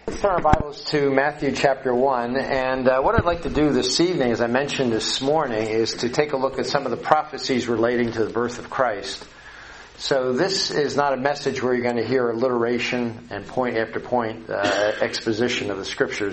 Let's turn our Bibles to Matthew chapter 1, and what I'd like to do this evening, as I mentioned this morning, is to take a look at some of the prophecies relating to the birth of Christ. So this is not a message where you're going to hear alliteration and point after point exposition of the Scriptures.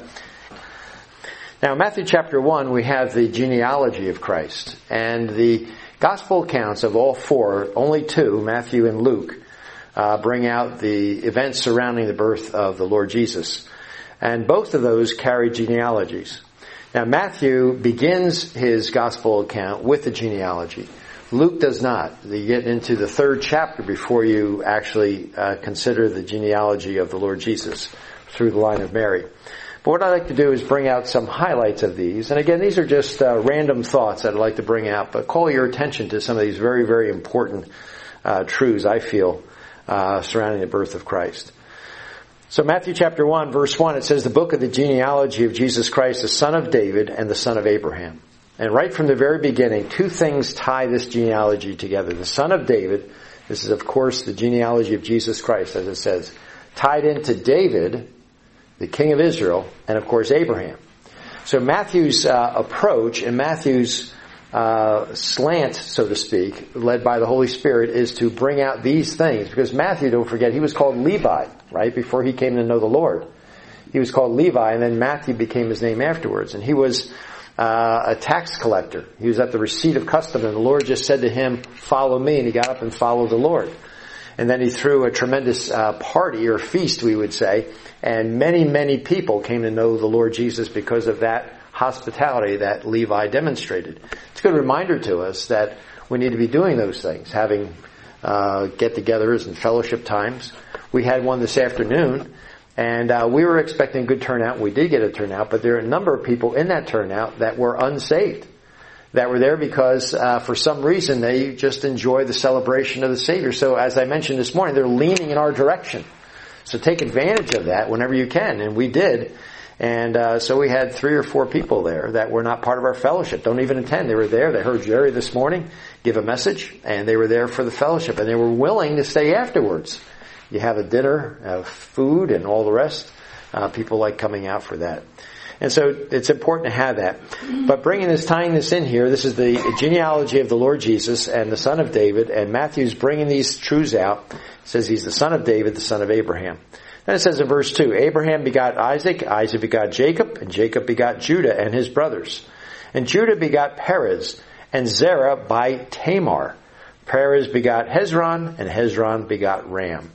Now in Matthew chapter 1 we have the genealogy of Christ, and the Gospel accounts of all four, only two, Matthew and Luke, bring out the events surrounding the birth of the Lord Jesus. And both of those carry genealogies. Now Matthew begins his gospel account with the genealogy. Luke does not. You get into the third chapter before you actually consider the genealogy of the Lord Jesus through the line of Mary. But what I'd like to do is bring out some highlights of these. And again, these are just random thoughts that I'd like to bring out, but call your attention to some of these very, very important truths, I feel, surrounding the birth of Christ. So Matthew chapter 1, verse 1, it says, the book of the genealogy of Jesus Christ, the son of David and the son of Abraham. And right from the very beginning, two things tie this genealogy together. The son of David, this is of course the genealogy of Jesus Christ, as it says, tied into David, the king of Israel, and of course Abraham. So Matthew's approach and Matthew's slant, so to speak, led by the Holy Spirit, is to bring out these things. Because Matthew, don't forget, he was called Levi, right, before he came to know the Lord. He was called Levi, and then Matthew became his name afterwards. And he was a tax collector. He was at the receipt of custom, and the Lord just said to him, follow me, and he got up and followed the Lord. And then he threw a tremendous party, or feast, we would say, and many, many people came to know the Lord Jesus because of that hospitality that Levi demonstrated. It's a good reminder to us that we need to be doing those things, having get-togethers and fellowship times. We had one this afternoon, and we were expecting a good turnout. We did get a turnout, but there are a number of people in that turnout that were unsaved, that were there because for some reason they just enjoy the celebration of the Savior. So as I mentioned this morning, they're leaning in our direction. So take advantage of that whenever you can, and we did. And so we had 3 or 4 people there that were not part of our fellowship, don't even attend. They were there. They heard Jerry this morning give a message, and they were there for the fellowship, and they were willing to stay afterwards. You have a dinner, have food, and all the rest. People like coming out for that. And so it's important to have that. But tying this in here, this is the genealogy of the Lord Jesus and the son of David, and Matthew's bringing these truths out. It says he's the son of David, the son of Abraham. Then it says in verse 2, Abraham begot Isaac, Isaac begot Jacob, and Jacob begot Judah and his brothers. And Judah begot Perez, and Zerah by Tamar. Perez begot Hezron, and Hezron begot Ram.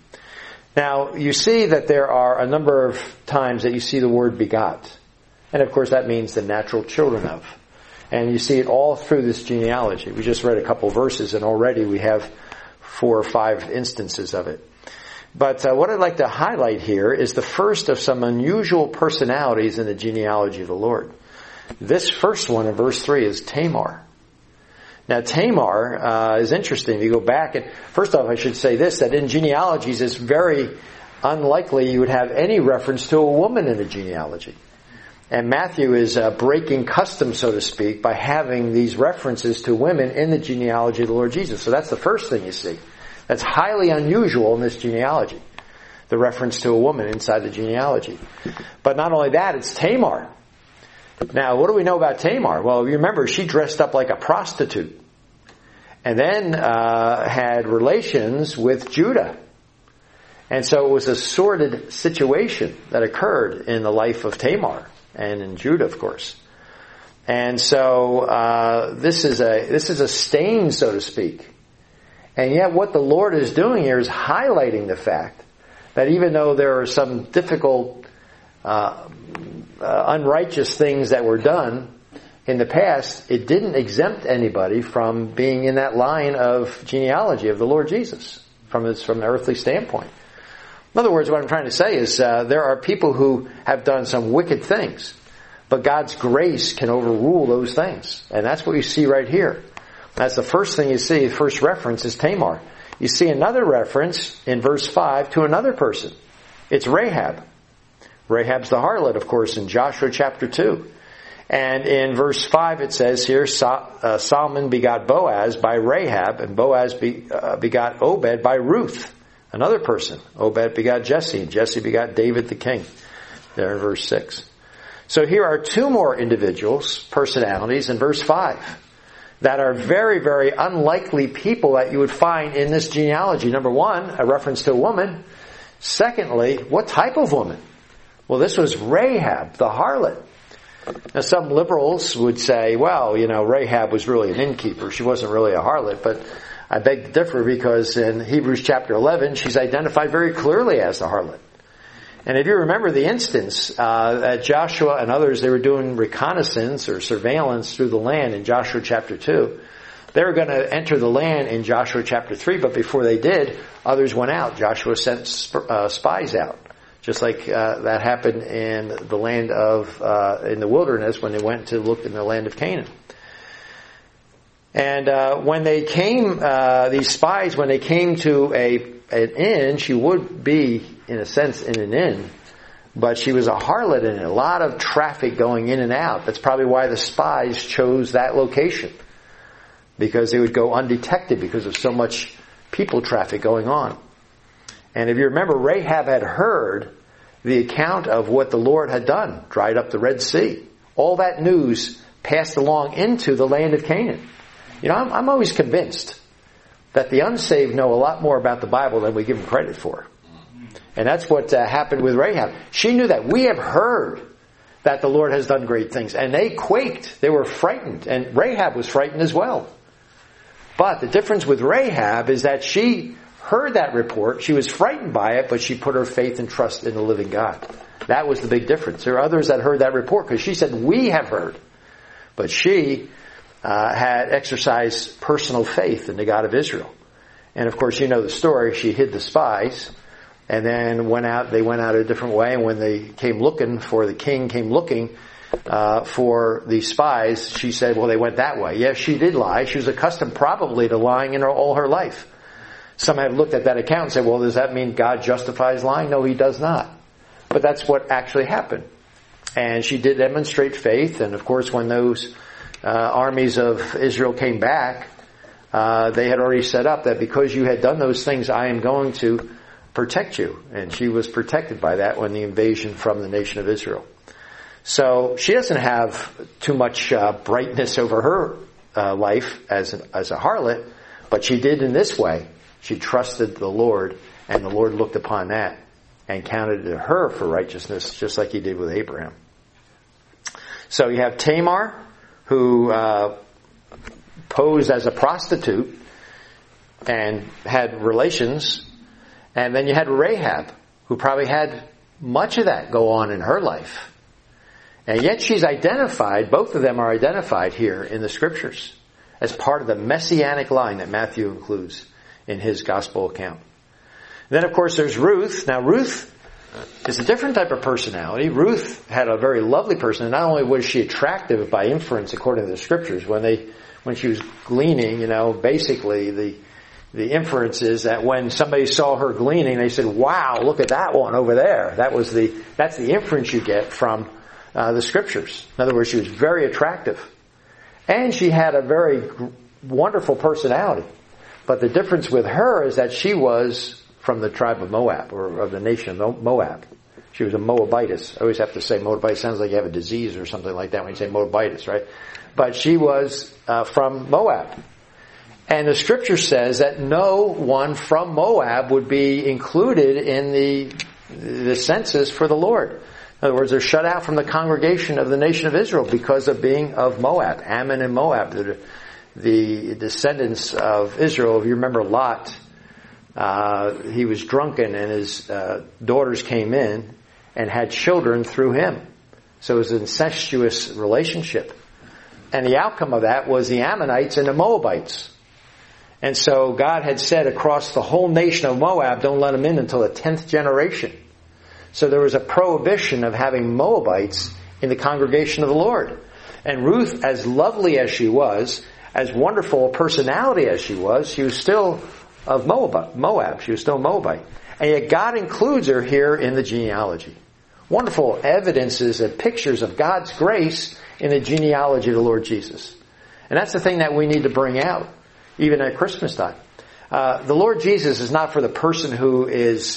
Now, you see that there are a number of times that you see the word begot. And of course that means the natural children of. And you see it all through this genealogy. We just read a couple verses, and already we have 4 or 5 instances of it. But what I'd like to highlight here is the first of some unusual personalities in the genealogy of the Lord. This first one in verse 3 is Tamar. Now Tamar is interesting. If you go back, and first off I should say this, that in genealogies it's very unlikely you would have any reference to a woman in the genealogy. And Matthew is breaking custom, so to speak, by having these references to women in the genealogy of the Lord Jesus. So that's the first thing you see. That's highly unusual in this genealogy, the reference to a woman inside the genealogy. But not only that, it's Tamar. Now, what do we know about Tamar? Well, you remember, she dressed up like a prostitute and then had relations with Judah. And so it was a sordid situation that occurred in the life of Tamar and in Judah, of course. And so this is a stain, so to speak. And yet what the Lord is doing here is highlighting the fact that even though there are some difficult, unrighteous things that were done in the past, it didn't exempt anybody from being in that line of genealogy of the Lord Jesus from the earthly standpoint. In other words, what I'm trying to say is there are people who have done some wicked things, but God's grace can overrule those things. And that's what you see right here. That's the first thing you see. The first reference is Tamar. You see another reference in verse 5 to another person. It's Rahab. Rahab's the harlot, of course, in Joshua chapter 2. And in verse 5 it says here, Solomon begot Boaz by Rahab, and Boaz begot Obed by Ruth, another person. Obed begot Jesse, and Jesse begot David the king. there in verse 6. So here are two more individuals, personalities, in verse 5 that are very, very unlikely people that you would find in this genealogy. Number one, a reference to a woman. Secondly, what type of woman? Well, this was Rahab, the harlot. Now, some liberals would say, well, Rahab was really an innkeeper. She wasn't really a harlot, but I beg to differ because in Hebrews chapter 11, she's identified very clearly as the harlot. And if you remember the instance, that Joshua and others, they were doing reconnaissance or surveillance through the land in Joshua chapter 2. They were going to enter the land in Joshua chapter 3, but before they did, others went out. Joshua sent spies out. Just like that happened in the land in the wilderness when they went to look in the land of Canaan. And when they came, these spies, when they came to an inn, she would be, in a sense, in an inn, but she was a harlot in it. A lot of traffic going in and out. That's probably why the spies chose that location, because they would go undetected because of so much people traffic going on. And if you remember, Rahab had heard the account of what the Lord had done, dried up the Red Sea. All that news passed along into the land of Canaan. I'm always convinced that the unsaved know a lot more about the Bible than we give them credit for. And that's what happened with Rahab. She knew that. We have heard that the Lord has done great things. And they quaked. They were frightened. And Rahab was frightened as well. But the difference with Rahab is that she heard that report. She was frightened by it, but she put her faith and trust in the living God. That was the big difference. There are others that heard that report because she said, we have heard. But she had exercised personal faith in the God of Israel. And of course, you know the story. She hid the spies and then they went out a different way. And when they came looking for, the king came looking for the spies, she said, well, they went that way. Yes, she did lie. She was accustomed probably to lying in all her life. Some have looked at that account and said, well, does that mean God justifies lying? No, He does not. But that's what actually happened. And she did demonstrate faith. And of course, when those armies of Israel came back, they had already set up that because you had done those things, I am going to protect you. And she was protected by that when the invasion from the nation of Israel. So she doesn't have too much brightness over her life as a harlot, but she did in this way. She trusted the Lord, and the Lord looked upon that and counted it to her for righteousness, just like He did with Abraham. So you have Tamar, who posed as a prostitute and had relations. And then you had Rahab, who probably had much of that go on in her life. And yet she's identified, both of them are identified here in the Scriptures as part of the messianic line that Matthew includes in his gospel account. Then, of course, there's Ruth. Now, Ruth is a different type of personality. Ruth had a very lovely person. And not only was she attractive by inference, according to the Scriptures, when she was gleaning, basically the inference is that when somebody saw her gleaning, they said, wow, look at that one over there. That's the inference you get from the Scriptures. In other words, she was very attractive. And she had a very wonderful personality. But the difference with her is that she was from the tribe of Moab, or of the nation of Moab. She was a Moabitess. I always have to say Moabitess. Sounds like you have a disease or something like that when you say Moabitess, right? But she was from Moab. And the Scripture says that no one from Moab would be included in the census for the Lord. In other words, they're shut out from the congregation of the nation of Israel because of being of Moab. Ammon and Moab, the descendants of Israel. If you remember Lot, he was drunken and his daughters came in and had children through him. So it was an incestuous relationship. And the outcome of that was the Ammonites and the Moabites. And so God had said across the whole nation of Moab, don't let them in until the 10th generation. So there was a prohibition of having Moabites in the congregation of the Lord. And Ruth, as lovely as she was, as wonderful a personality as she was still of Moab. She was still Moabite. And yet God includes her here in the genealogy. Wonderful evidences and pictures of God's grace in the genealogy of the Lord Jesus. And that's the thing that we need to bring out, even at Christmas time. The Lord Jesus is not for the person who is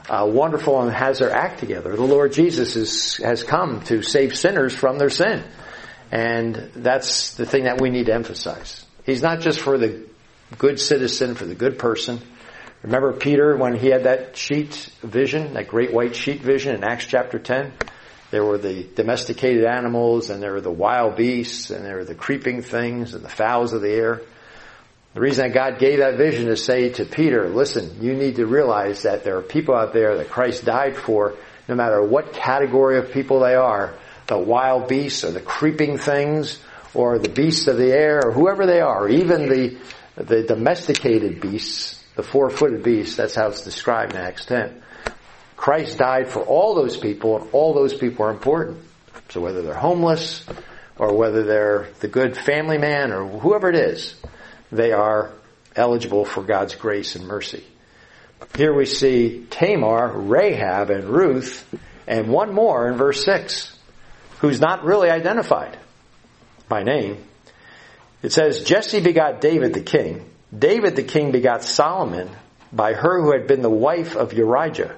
wonderful and has their act together. The Lord Jesus has come to save sinners from their sin. And that's the thing that we need to emphasize. He's not just for the good citizen, for the good person. Remember Peter when he had that sheet vision, that great white sheet vision in Acts chapter 10? There were the domesticated animals, and there were the wild beasts, and there were the creeping things, and the fowls of the air. The reason that God gave that vision is to say to Peter, listen, you need to realize that there are people out there that Christ died for, no matter what category of people they are, the wild beasts or the creeping things or the beasts of the air or whoever they are, even the domesticated beasts, the 4-footed beasts, that's how it's described in Acts 10. Christ died for all those people, and all those people are important. So whether they're homeless or whether they're the good family man or whoever it is, they are eligible for God's grace and mercy. Here we see Tamar, Rahab, and Ruth, and one more in verse 6, who's not really identified by name. It says, Jesse begot David the king. David the king begot Solomon by her who had been the wife of Uriah.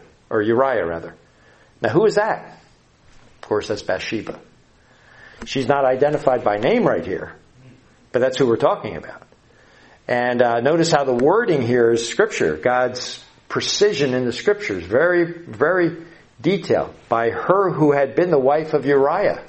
Now who is that? Of course, that's Bathsheba. She's not identified by name right here, but that's who we're talking about. And notice how the wording here is Scripture. God's precision in the Scriptures. Very, very detailed. By her who had been the wife of Uriah.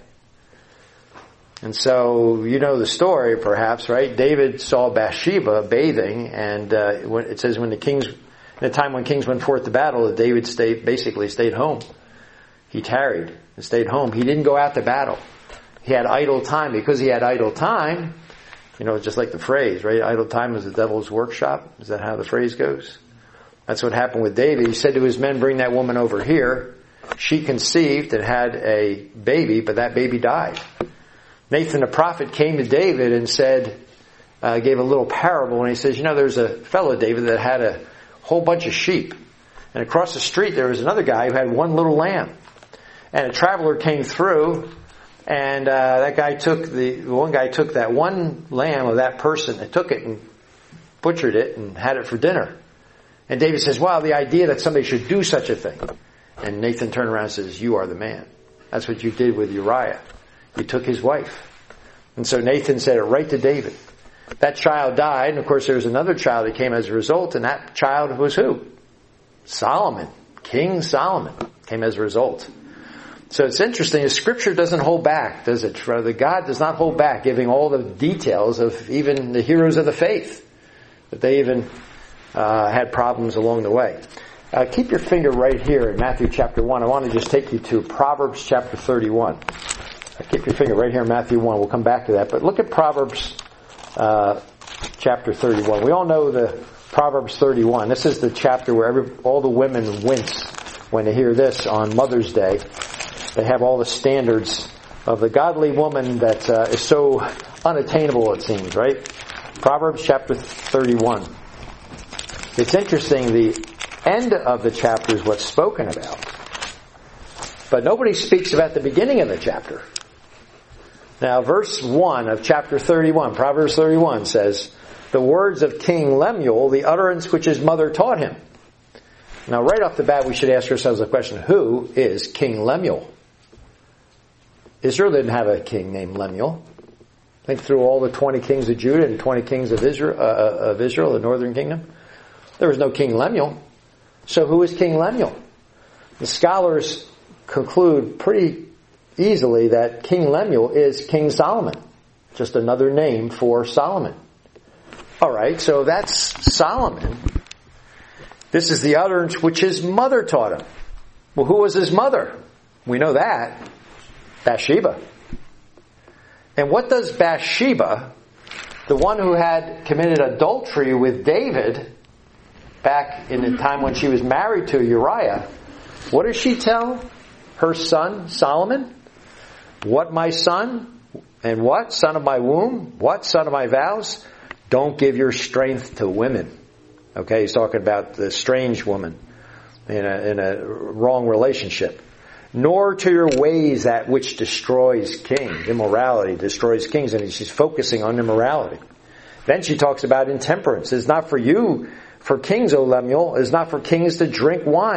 And so, you know the story perhaps, right? David saw Bathsheba bathing, and it says in the time when kings went forth to battle, that David basically stayed home. He tarried and stayed home. He didn't go out to battle. He had idle time. Because he had idle time, just like the phrase, right? Idle time is the devil's workshop. Is that how the phrase goes? That's what happened with David. He said to his men, bring that woman over here. She conceived and had a baby, but that baby died. Nathan the prophet came to David and said, gave a little parable, and he says, there's a fellow, David, that had a whole bunch of sheep. And across the street there was another guy who had one little lamb. And a traveler came through, and that guy took one guy took that one lamb of that person and took it and butchered it and had it for dinner. And David says, wow, the idea that somebody should do such a thing. And Nathan turned around and says, you are the man. That's what you did with Uriah. You took his wife. And so Nathan said it right to David. That child died, and of course there was another child that came as a result, and that child was who? Solomon. King Solomon came as a result. So it's interesting, the Scripture doesn't hold back, does it? Rather, God does not hold back, giving all the details of even the heroes of the faith. That they even had problems along the way. Keep your finger right here in Matthew chapter 1. I want to just take you to Proverbs chapter 31. Keep your finger right here in Matthew 1. We'll come back to that. But look at Proverbs chapter 31. We all know the Proverbs 31. This is the chapter where all the women wince when they hear this on Mother's Day. They have all the standards of the godly woman that is so unattainable, it seems, right? Proverbs chapter 31. It's interesting, the end of the chapter is what's spoken about. But nobody speaks about the beginning of the chapter. Now, verse 1 of chapter 31, Proverbs 31 says, the words of King Lemuel, the utterance which his mother taught him. Now, right off the bat, we should ask ourselves the question, who is King Lemuel? Israel didn't have a king named Lemuel. Think through all the 20 kings of Judah and 20 kings of Israel, the northern kingdom. There was no King Lemuel. So who is King Lemuel? The scholars conclude pretty easily that King Lemuel is King Solomon. Just another name for Solomon. Alright, so that's Solomon. This is the utterance which his mother taught him. Well, who was his mother? We know that. Bathsheba. And what does Bathsheba, the one who had committed adultery with David back in the time when she was married to Uriah, what does she tell her son Solomon? What, my son? And what? Son of my womb? What? Son of my vows? Don't give your strength to women. Okay, he's talking about the strange woman in a wrong relationship. Nor to your ways that which destroys kings. Immorality destroys kings, and she's focusing on immorality. Then she talks about intemperance. It's not for you, for kings, O Lemuel, it's not for kings to drink wine.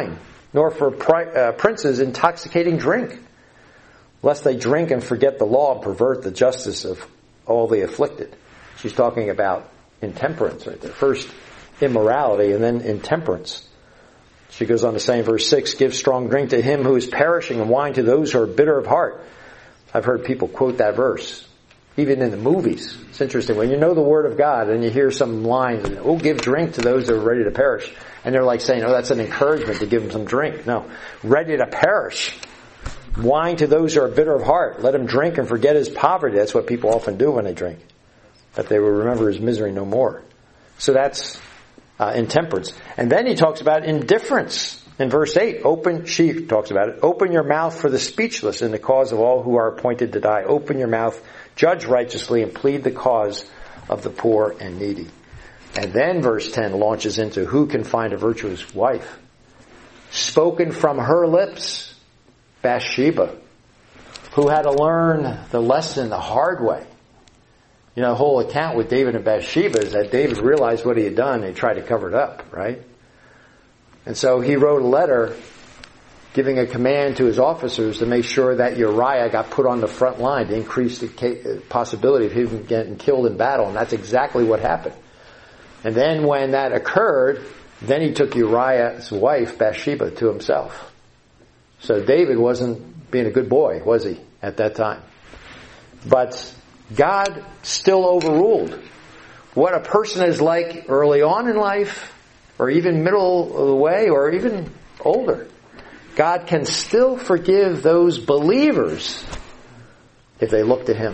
nor for princes intoxicating drink, lest they drink and forget the law and pervert the justice of all the afflicted. She's talking about intemperance right there. First immorality and then intemperance. She goes on to say in verse 6, give strong drink to him who is perishing and wine to those who are bitter of heart. I've heard people quote that verse, even in the movies. It's interesting. When you know the Word of God and you hear some lines, give drink to those who are ready to perish. And they're like saying, that's an encouragement to give them some drink. No, ready to perish. Wine to those who are bitter of heart. Let him drink and forget his poverty. That's what people often do when they drink. That they will remember his misery no more. So that's intemperance. And then he talks about indifference. In verse 8, she talks about it. Open your mouth for the speechless in the cause of all who are appointed to die. Open your mouth, judge righteously, and plead the cause of the poor and needy. And then verse 10 launches into who can find a virtuous wife. Spoken from her lips, Bathsheba, who had to learn the lesson the hard way. The whole account with David and Bathsheba is that David realized what he had done and he tried to cover it up, right? And so he wrote a letter giving a command to his officers to make sure that Uriah got put on the front line to increase the possibility of him getting killed in battle. And that's exactly what happened. And then when that occurred, then he took Uriah's wife, Bathsheba, to himself. So David wasn't being a good boy, was he, at that time? But God still overruled what a person is like early on in life, or even middle of the way, or even older. God can still forgive those believers if they look to Him.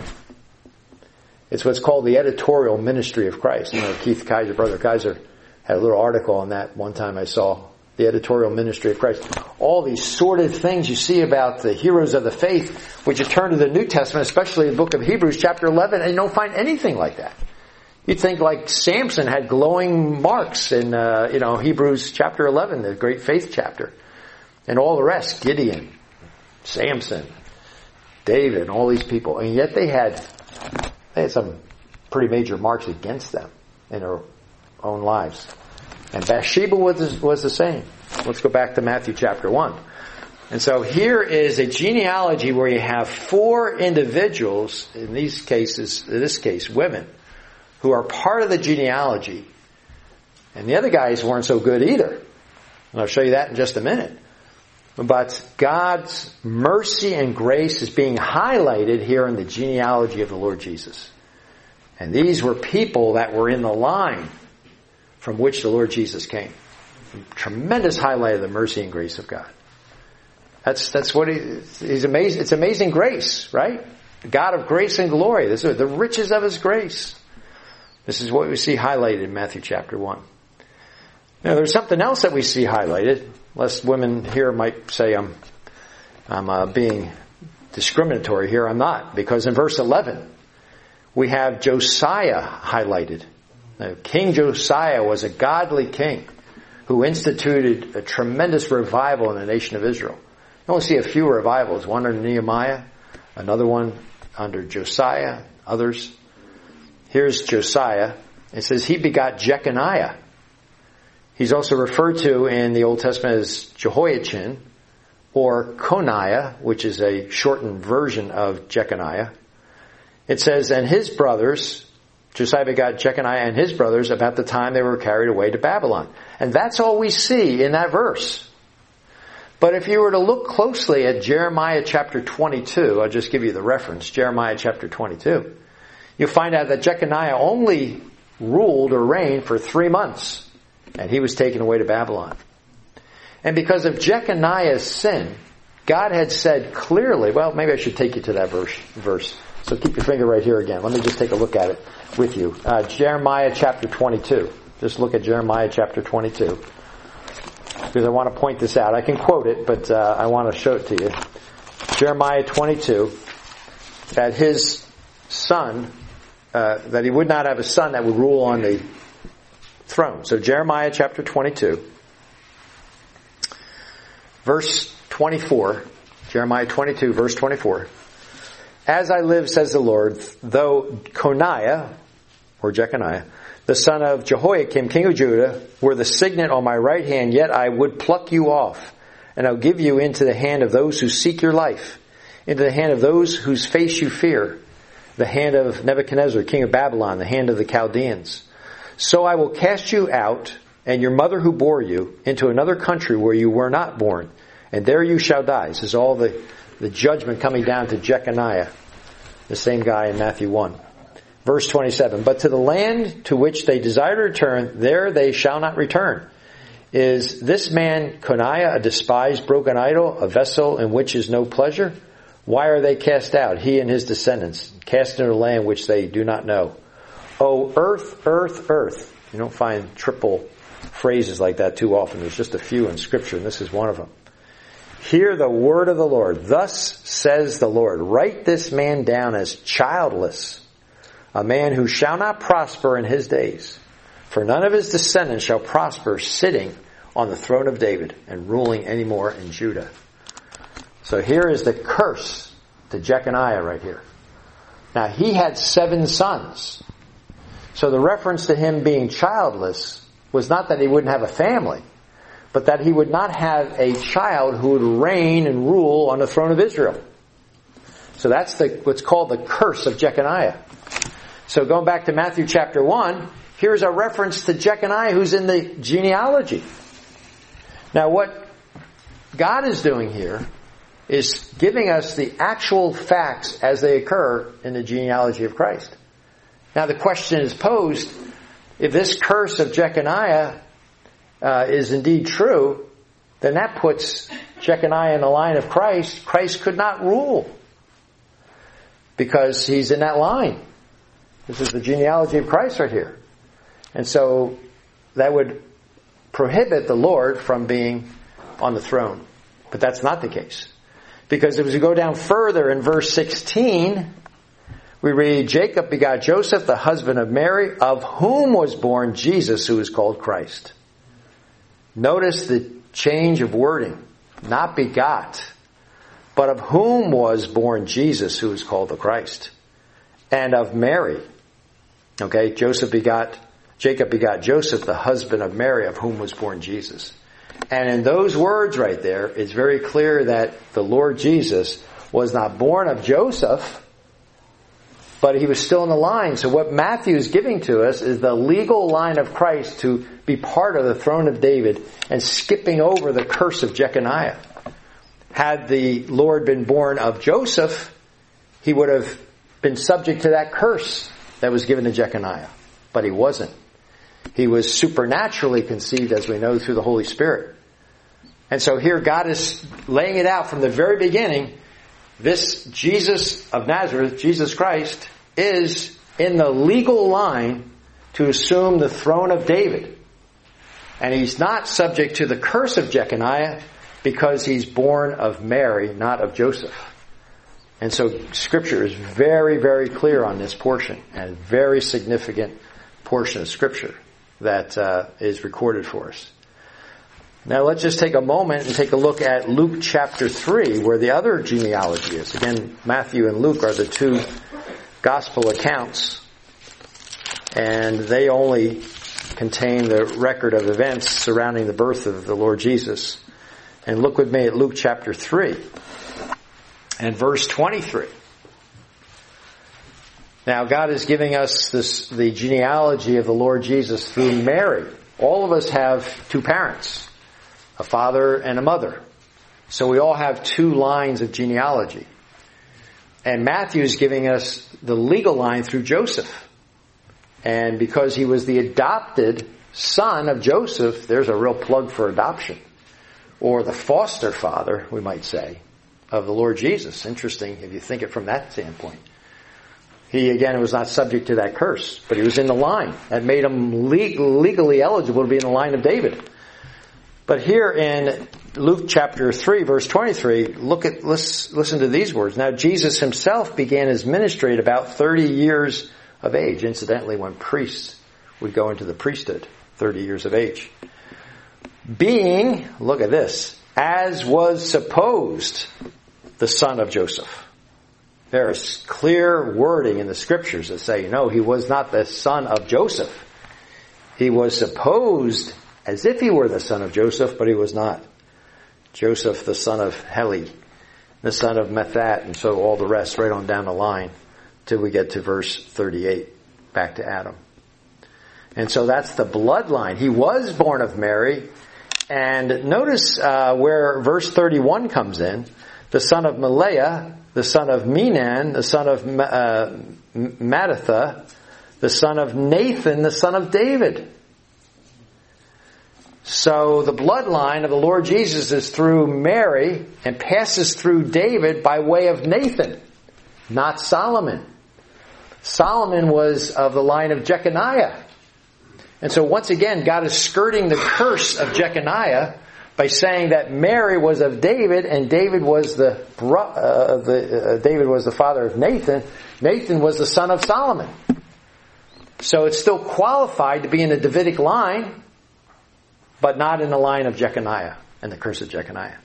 It's what's called the editorial ministry of Christ. Keith Kaiser, Brother Kaiser, had a little article on that one time I saw. The editorial ministry of Christ. All these sordid things you see about the heroes of the faith, which you turn to the New Testament, especially the book of Hebrews chapter 11, and you don't find anything like that. You'd think like Samson had glowing marks in, Hebrews chapter 11, the great faith chapter. And all the rest, Gideon, Samson, David, all these people. And yet they had some pretty major marks against them in their own lives. And Bathsheba was the same. Let's go back to Matthew chapter 1. And so here is a genealogy where you have 4 individuals, in this case, women, who are part of the genealogy. And the other guys weren't so good either. And I'll show you that in just a minute. But God's mercy and grace is being highlighted here in the genealogy of the Lord Jesus. And these were people that were in the line from which the Lord Jesus came. Tremendous highlight of the mercy and grace of God. That's what He's amazing. It's amazing grace, right? God of grace and glory. This is the riches of His grace. This is what we see highlighted in Matthew chapter 1. Now, there's something else that we see highlighted. Lest women here might say I'm being discriminatory here. I'm not, because in verse 11 we have Josiah highlighted. Now, King Josiah was a godly king who instituted a tremendous revival in the nation of Israel. You only see a few revivals, one under Nehemiah, another one under Josiah, others. Here's Josiah. It says he begot Jeconiah. He's also referred to in the Old Testament as Jehoiachin or Coniah, which is a shortened version of Jeconiah. It says, and his brothers, Josiah begot Jeconiah and his brothers about the time they were carried away to Babylon. And that's all we see in that verse. But if you were to look closely at Jeremiah chapter 22, I'll just give you the reference, Jeremiah chapter 22, you'll find out that Jeconiah only ruled or reigned for 3 months, and he was taken away to Babylon. And because of Jeconiah's sin, God had said clearly, well, maybe I should take you to that verse. So keep your finger right here again. Let me just take a look at it with you. Jeremiah chapter 22. Just look at Jeremiah chapter 22. Because I want to point this out. I can quote it, but I want to show it to you. Jeremiah 22, that his son, that he would not have a son that would rule on the throne. So Jeremiah chapter 22, verse 24. Jeremiah 22, verse 24. As I live, says the Lord, though Coniah, or Jeconiah, the son of Jehoiakim, king of Judah, were the signet on my right hand, yet I would pluck you off and I'll give you into the hand of those who seek your life, into the hand of those whose face you fear, the hand of Nebuchadnezzar, king of Babylon, the hand of the Chaldeans. So I will cast you out, and your mother who bore you, into another country where you were not born, and there you shall die. This is all the judgment coming down to Jeconiah, the same guy in Matthew 1. Verse 27, but to the land to which they desire to return, there they shall not return. Is this man Coniah a despised broken idol, a vessel in which is no pleasure? Why are they cast out, he and his descendants, cast into a land which they do not know? O earth, earth, earth. You don't find triple phrases like that too often. There's just a few in Scripture, and this is one of them. Hear the word of the Lord. Thus says the Lord, write this man down as childless, a man who shall not prosper in his days. For none of his descendants shall prosper sitting on the throne of David and ruling any more in Judah. So here is the curse to Jeconiah right here. Now he had 7 sons. So the reference to him being childless was not that he wouldn't have a family, but that he would not have a child who would reign and rule on the throne of Israel. So that's what's called the curse of Jeconiah. So going back to Matthew chapter 1, here's a reference to Jeconiah who's in the genealogy. Now what God is doing here is giving us the actual facts as they occur in the genealogy of Christ. Now the question is posed, if this curse of Jeconiah is indeed true, then that puts Jeconiah in the line of Christ. Christ could not rule because he's in that line. This is the genealogy of Christ right here. And so that would prohibit the Lord from being on the throne. But that's not the case. Because as we go down further in verse 16, we read, Jacob begot Joseph, the husband of Mary, of whom was born Jesus, who is called Christ. Notice the change of wording. Not begot, but of whom was born Jesus, who is called the Christ. And of Mary. Okay, Jacob begot Joseph, the husband of Mary, of whom was born Jesus. And in those words right there, it's very clear that the Lord Jesus was not born of Joseph, but he was still in the line. So what Matthew is giving to us is the legal line of Christ to be part of the throne of David and skipping over the curse of Jeconiah. Had the Lord been born of Joseph, he would have been subject to that curse that was given to Jeconiah. But he wasn't. He was supernaturally conceived, as we know, through the Holy Spirit. And so here God is laying it out from the very beginning. This Jesus of Nazareth, Jesus Christ, is in the legal line to assume the throne of David. And he's not subject to the curse of Jeconiah because he's born of Mary, not of Joseph. And so Scripture is very, very clear on this portion, and a very significant portion of Scripture that is recorded for us. Now let's just take a moment and take a look at Luke chapter 3, where the other genealogy is. Again, Matthew and Luke are the two gospel accounts, and they only contain the record of events surrounding the birth of the Lord Jesus. And look with me at Luke chapter 3 and verse 23. Now God is giving us the genealogy of the Lord Jesus through Mary. All of us have two parents, a father and a mother. So we all have two lines of genealogy. And Matthew is giving us the legal line through Joseph. And because he was the adopted son of Joseph, there's a real plug for adoption. Or the foster father, we might say, of the Lord Jesus. Interesting if you think it from that standpoint. He, again, was not subject to that curse, but he was in the line. That made him legally eligible to be in the line of David. But here in Luke chapter 3, verse 23, listen to these words. Now Jesus himself began his ministry at about 30 years of age. Incidentally, when priests would go into the priesthood, 30 years of age. Being, look at this, as was supposed, the son of Joseph. There is clear wording in the Scriptures that say, no, he was not the son of Joseph. He was supposed as if he were the son of Joseph, but he was not. Joseph, the son of Heli, the son of Methat, and so all the rest right on down the line till we get to verse 38, back to Adam. And so that's the bloodline. He was born of Mary. And notice where verse 31 comes in. The son of Maleah, the son of Menan, the son of Mattatha, the son of Nathan, the son of David. So the bloodline of the Lord Jesus is through Mary and passes through David by way of Nathan, not Solomon. Solomon was of the line of Jeconiah. And so once again, God is skirting the curse of Jeconiah by saying that Mary was of David and David was the father of Nathan. Nathan was the son of Solomon. So it's still qualified to be in the Davidic line, but not in the line of Jeconiah and the curse of Jeconiah.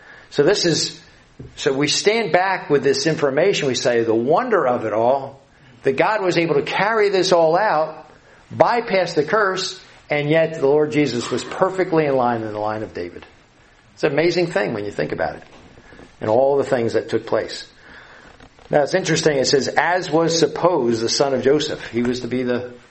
So we stand back with this information. We say the wonder of it all, that God was able to carry this all out, bypass the curse, and yet the Lord Jesus was perfectly in the line of David. It's an amazing thing when you think about it, and all the things that took place. Now it's interesting, it says, as was supposed the son of Joseph. He was to be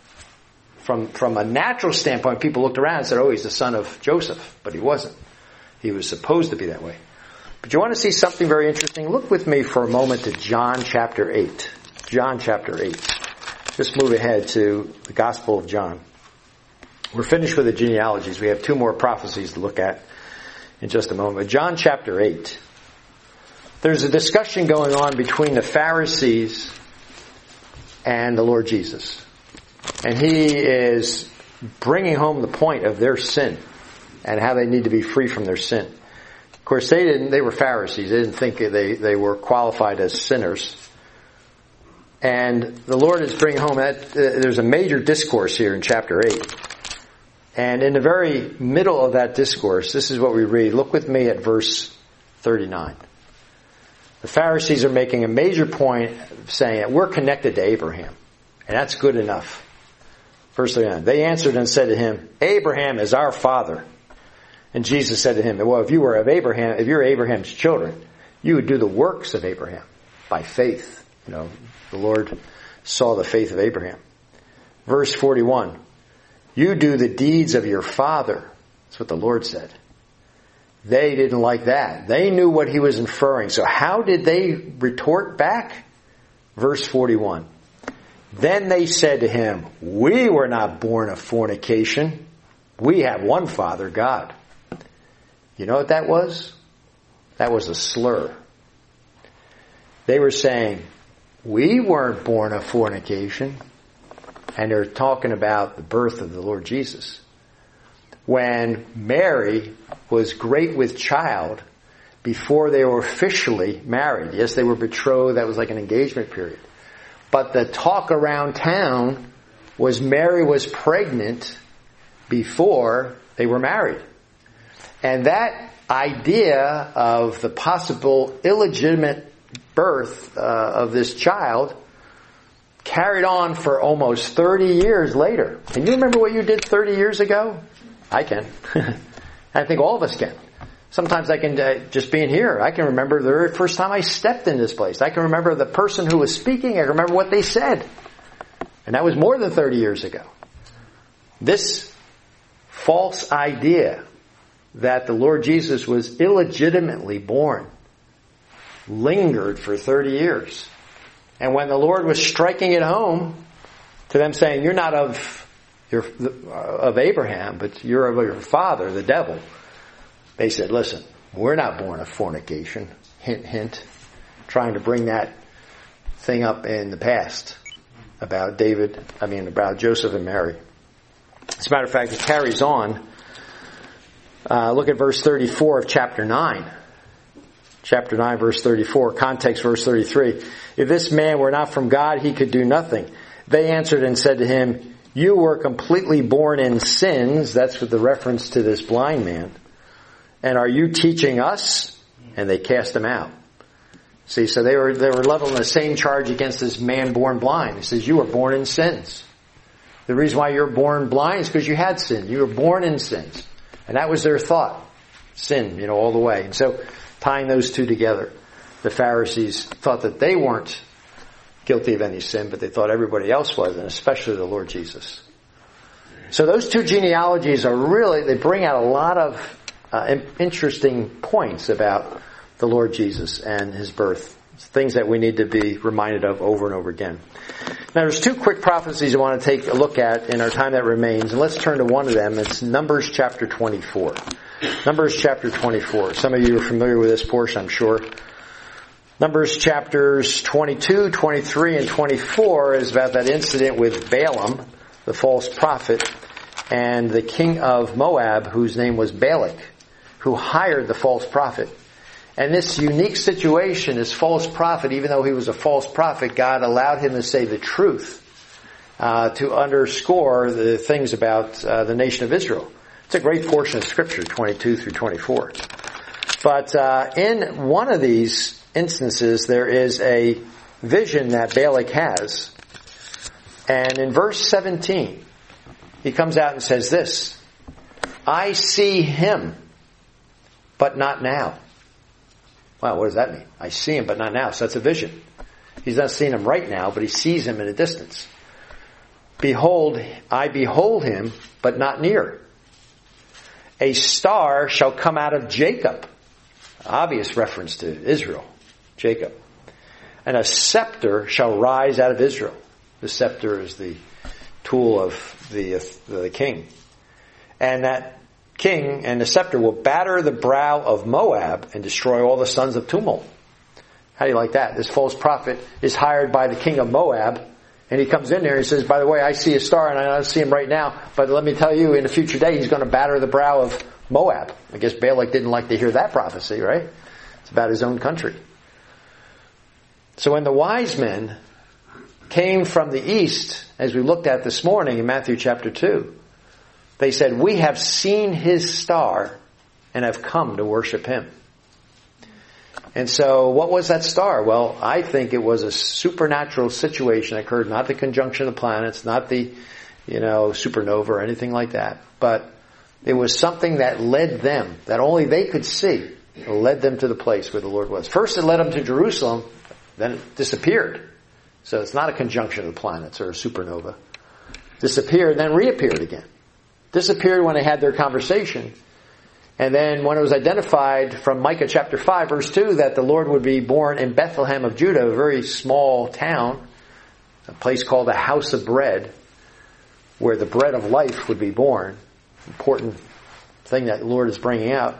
from a natural standpoint, people looked around and said, oh, he's the son of Joseph. But he wasn't. He was supposed to be that way. But you want to see something very interesting? Look with me for a moment to John chapter 8. John chapter 8. Just move ahead to the Gospel of John. We're finished with the genealogies. We have 2 more prophecies to look at in just a moment. But John chapter 8. There's a discussion going on between the Pharisees and the Lord Jesus. And he is bringing home the point of their sin and how they need to be free from their sin. Of course, they were Pharisees. They didn't think they were qualified as sinners. And the Lord is bringing home that there's a major discourse here in chapter 8. And in the very middle of that discourse, this is what we read. Look with me at verse 39. The Pharisees are making a major point saying that we're connected to Abraham. And that's good enough. Verse 39. They answered and said to him, Abraham is our father. And Jesus said to him, well, if you're Abraham's children, you would do the works of Abraham by faith. The Lord saw the faith of Abraham. Verse 41. You do the deeds of your father. That's what the Lord said. They didn't like that. They knew what he was inferring. So how did they retort back? Verse 41. Then they said to him, we were not born of fornication. We have one Father, God. You know what that was? That was a slur. They were saying, we weren't born of fornication. And they're talking about the birth of the Lord Jesus. When Mary was great with child before they were officially married. Yes, they were betrothed. That was like an engagement period. But the talk around town was Mary was pregnant before they were married. And that idea of the possible illegitimate birth of this child carried on for almost 30 years later. Can you remember what you did 30 years ago? I can. I think all of us can. Sometimes I can, just being here, I can remember the very first time I stepped in this place. I can remember the person who was speaking. I can remember what they said. And that was more than 30 years ago. This false idea that the Lord Jesus was illegitimately born lingered for 30 years. And when the Lord was striking it home to them saying, you're not of Abraham, but you're of your father, the devil. They said, listen, we're not born of fornication. Hint, hint. Trying to bring that thing up in the past about about Joseph and Mary. As a matter of fact, it carries on. Look at verse 34 of chapter 9. Chapter 9, verse 34. Context, verse 33. If this man were not from God, he could do nothing. They answered and said to him, you were completely born in sins. That's with the reference to this blind man. And are you teaching us? And they cast him out. See, so they were leveling the same charge against this man born blind. He says, you were born in sins. The reason why you're born blind is because you had sin. You were born in sins. And that was their thought. sin, all the way. And so tying those two together, the Pharisees thought that they weren't guilty of any sin, but they thought everybody else was, and especially the Lord Jesus. So those two genealogies they bring out a lot of interesting points about the Lord Jesus and His birth. Things that we need to be reminded of over and over again. Now there's two quick prophecies I want to take a look at in our time that remains, and let's turn to one of them. It's Numbers chapter 24. Numbers chapter 24. Some of you are familiar with this portion, I'm sure. Numbers chapters 22, 23, and 24 is about that incident with Balaam, the false prophet, and the king of Moab, whose name was Balak, who hired the false prophet. And this unique situation, this false prophet, even though he was a false prophet, God allowed him to say the truth to underscore the things about the nation of Israel. It's a great portion of Scripture, 22 through 24. But in one of these instances, there is a vision that Balak has. And in verse 17, he comes out and says this, I see him, but not now. Wow, what does that mean? I see him, but not now. So that's a vision. He's not seeing him right now, but he sees him in a distance. Behold, I behold him, but not near. A star shall come out of Jacob. Obvious reference to Israel, Jacob. And a scepter shall rise out of Israel. The scepter is the tool of the king. And that king and the scepter will batter the brow of Moab and destroy all the sons of tumult. How do you like that? This false prophet is hired by the king of Moab, and he comes in there and he says, by the way, I see a star and I don't see him right now, but let me tell you, in a future day, he's going to batter the brow of Moab. I guess Balak didn't like to hear that prophecy, right? It's about his own country. So when the wise men came from the east, as we looked at this morning in Matthew chapter 2, they said, we have seen his star and have come to worship him. And so what was that star? Well, I think it was a supernatural situation that occurred, not the conjunction of the planets, not the, supernova or anything like that. But it was something that led them, that only they could see, led them to the place where the Lord was. First it led them to Jerusalem, then it disappeared. So it's not a conjunction of the planets or a supernova. Disappeared, then reappeared again. Disappeared when they had their conversation. And then when it was identified from Micah chapter 5 verse 2 that the Lord would be born in Bethlehem of Judah, a very small town, a place called the House of Bread, where the bread of life would be born, important thing that the Lord is bringing out.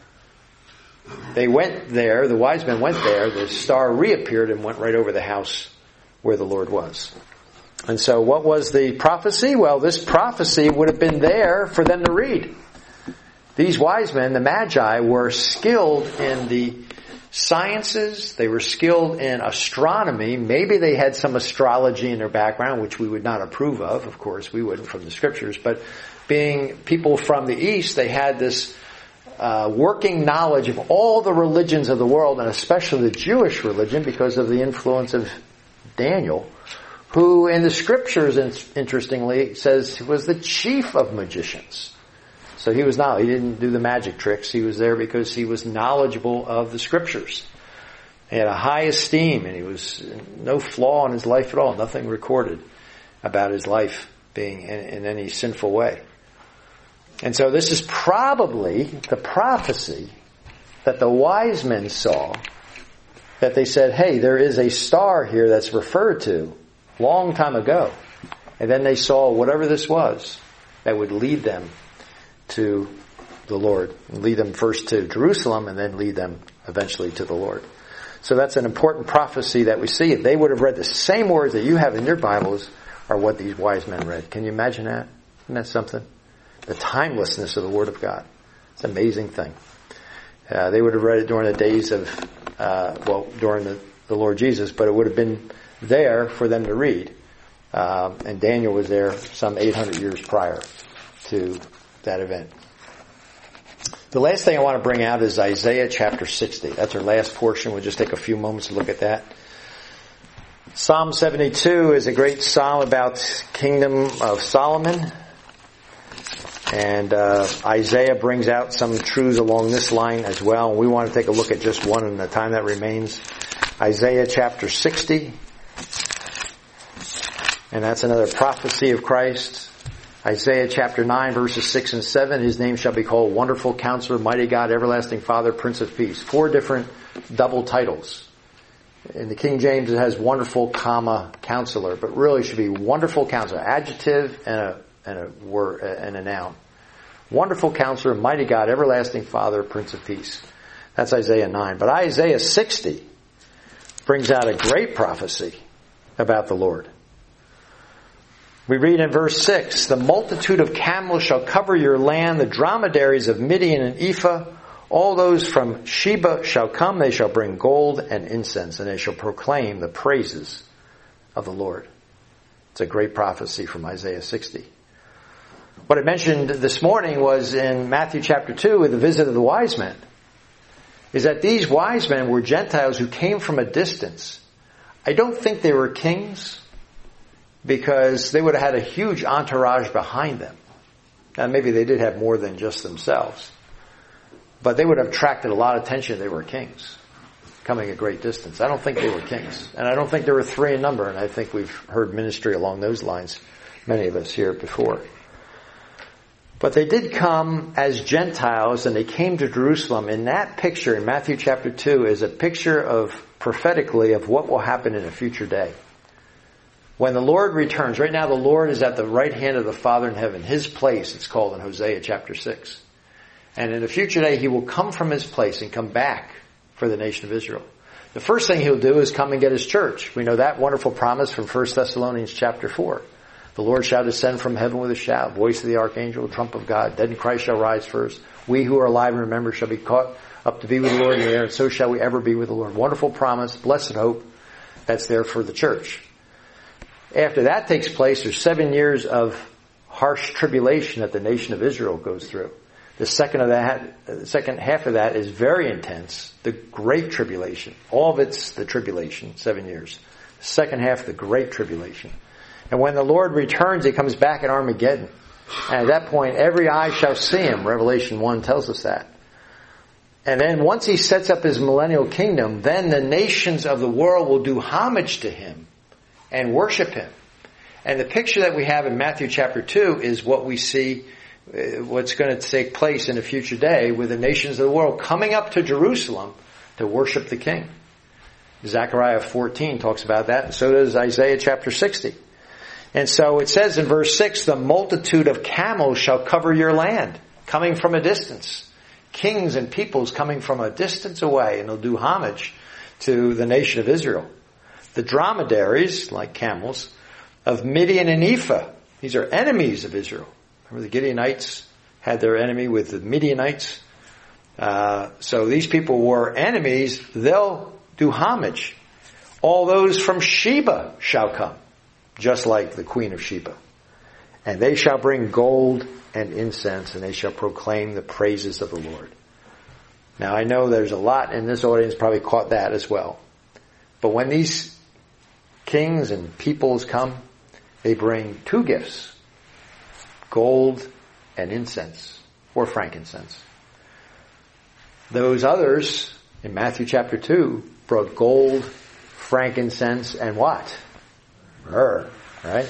They went there, the wise men went there, the star reappeared and went right over the house where the Lord was. And so what was the prophecy? Well, this prophecy would have been there for them to read. These wise men, the Magi, were skilled in the sciences. They were skilled in astronomy. Maybe they had some astrology in their background, which we would not approve of course, we wouldn't from the Scriptures. But being people from the East, they had this working knowledge of all the religions of the world, and especially the Jewish religion, because of the influence of Daniel, who in the Scriptures, interestingly, says was the chief of magicians. So he didn't do the magic tricks. He was there because he was knowledgeable of the Scriptures. He had a high esteem, and he was no flaw in his life at all. Nothing recorded about his life being in any sinful way. And so this is probably the prophecy that the wise men saw, that they said, hey, there is a star here that's referred to long time ago. And then they saw whatever this was that would lead them to the Lord. Lead them first to Jerusalem and then lead them eventually to the Lord. So that's an important prophecy that we see. If they would have read the same words that you have in your Bibles are what these wise men read. Can you imagine that? Isn't that something? The timelessness of the Word of God. It's an amazing thing. They would have read it during the days of, during the Lord Jesus, but it would have been there for them to read. And Daniel was there some 800 years prior to that event. The last thing I want to bring out is Isaiah chapter 60. That's our last portion. We'll just take a few moments to look at that. Psalm 72 is a great psalm about kingdom of Solomon. And Isaiah brings out some truths along this line as well. We want to take a look at just one in the time that remains. Isaiah chapter 60. And that's another prophecy of Christ. Isaiah chapter 9 verses 6 and 7. His name shall be called Wonderful Counselor, Mighty God, Everlasting Father, Prince of Peace. 4 different double titles. In the King James it has Wonderful, Counselor, but really it should be Wonderful Counselor, adjective and a word and a noun. Wonderful Counselor, Mighty God, Everlasting Father, Prince of Peace. That's Isaiah 9. But Isaiah 60 brings out a great prophecy about the Lord. We read in verse 6, the multitude of camels shall cover your land, the dromedaries of Midian and Ephah, all those from Sheba shall come, they shall bring gold and incense, and they shall proclaim the praises of the Lord. It's a great prophecy from Isaiah 60. What I mentioned this morning was in Matthew chapter 2 with the visit of the wise men, is that these wise men were Gentiles who came from a distance. I don't think they were kings, because they would have had a huge entourage behind them. Now maybe they did have more than just themselves. But they would have attracted a lot of attention if they were kings, coming a great distance. I don't think they were kings. And I don't think there were 3 in number, and I think we've heard ministry along those lines, many of us here before. But they did come as Gentiles, and they came to Jerusalem. And that picture in Matthew chapter 2 is a picture of, prophetically, of what will happen in a future day. When the Lord returns, right now the Lord is at the right hand of the Father in heaven. His place, it's called in Hosea chapter 6. And in a future day, He will come from His place and come back for the nation of Israel. The first thing He'll do is come and get His church. We know that wonderful promise from 1 Thessalonians chapter 4. The Lord shall descend from heaven with a shout, voice of the archangel, trump of God. Dead in Christ shall rise first. We who are alive and remember shall be caught up to be with the Lord in the air, and so shall we ever be with the Lord. Wonderful promise, blessed hope. That's there for the church. After that takes place, there's 7 years of harsh tribulation that the nation of Israel goes through. The second half of that is very intense. The Great Tribulation. All of it's the tribulation, 7 years. The second half, the Great Tribulation. And when the Lord returns, He comes back at Armageddon. And at that point, every eye shall see Him. Revelation 1 tells us that. And then once He sets up His millennial kingdom, then the nations of the world will do homage to Him and worship Him. And the picture that we have in Matthew chapter 2 is what we see, what's going to take place in a future day with the nations of the world coming up to Jerusalem to worship the King. Zechariah 14 talks about that, and so does Isaiah chapter 60. And so it says in verse 6, the multitude of camels shall cover your land, coming from a distance. Kings and peoples coming from a distance away, and they'll do homage to the nation of Israel. The dromedaries, like camels, of Midian and Ephah. These are enemies of Israel. Remember the Gideonites had their enemy with the Midianites. So these people were enemies. They'll do homage. All those from Sheba shall come, just like the queen of Sheba. And they shall bring gold and incense, and they shall proclaim the praises of the Lord. Now I know there's a lot in this audience probably caught that as well. But when these kings and peoples come, they bring 2 gifts, gold and incense, or frankincense. Those others, in Matthew chapter 2, brought gold, frankincense, and what? Myrrh, right?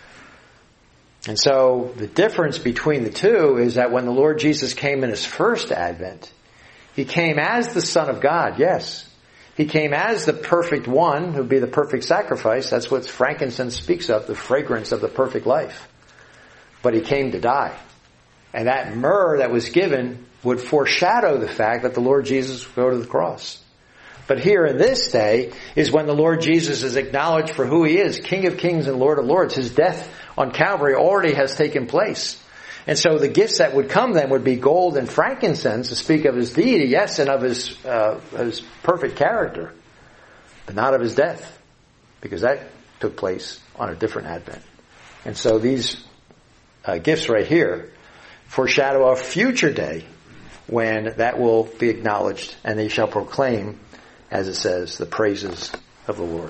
And so the difference between the two is that when the Lord Jesus came in His first advent, He came as the Son of God, yes. He came as the perfect one, who would be the perfect sacrifice. That's what frankincense speaks of, the fragrance of the perfect life. But He came to die. And that myrrh that was given would foreshadow the fact that the Lord Jesus would go to the cross. But here in this day is when the Lord Jesus is acknowledged for who He is, King of Kings and Lord of Lords. His death on Calvary already has taken place. And so the gifts that would come then would be gold and frankincense to speak of His deity, yes, and of His perfect character, but not of His death, because that took place on a different advent. And so these gifts right here foreshadow a future day when that will be acknowledged, and they shall proclaim, as it says, the praises of the Lord.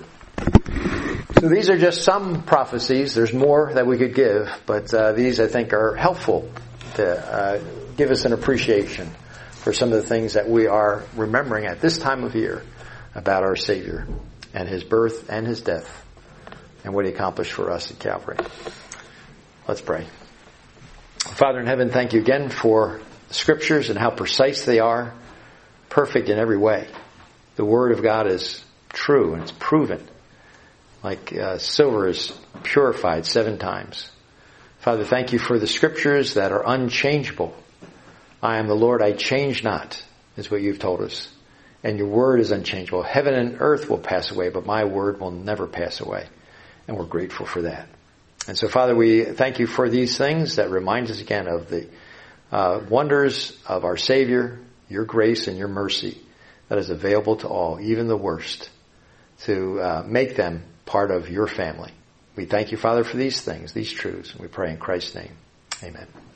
So these are just some prophecies. There's more that we could give, but these I think are helpful to give us an appreciation for some of the things that we are remembering at this time of year about our Savior and His birth and His death and what He accomplished for us at Calvary. Let's pray. Father in heaven, thank you again for the Scriptures and how precise they are, perfect in every way. The Word of God is true and it's proven, like silver is purified 7 times. Father, thank you for the Scriptures that are unchangeable. I am the Lord, I change not, is what you've told us. And your Word is unchangeable. Heaven and earth will pass away, but my Word will never pass away. And we're grateful for that. And so, Father, we thank you for these things that remind us again of the wonders of our Savior, your grace and your mercy that is available to all, even the worst, to make them part of your family. We thank you, Father, for these things, these truths, and we pray in Christ's name. Amen.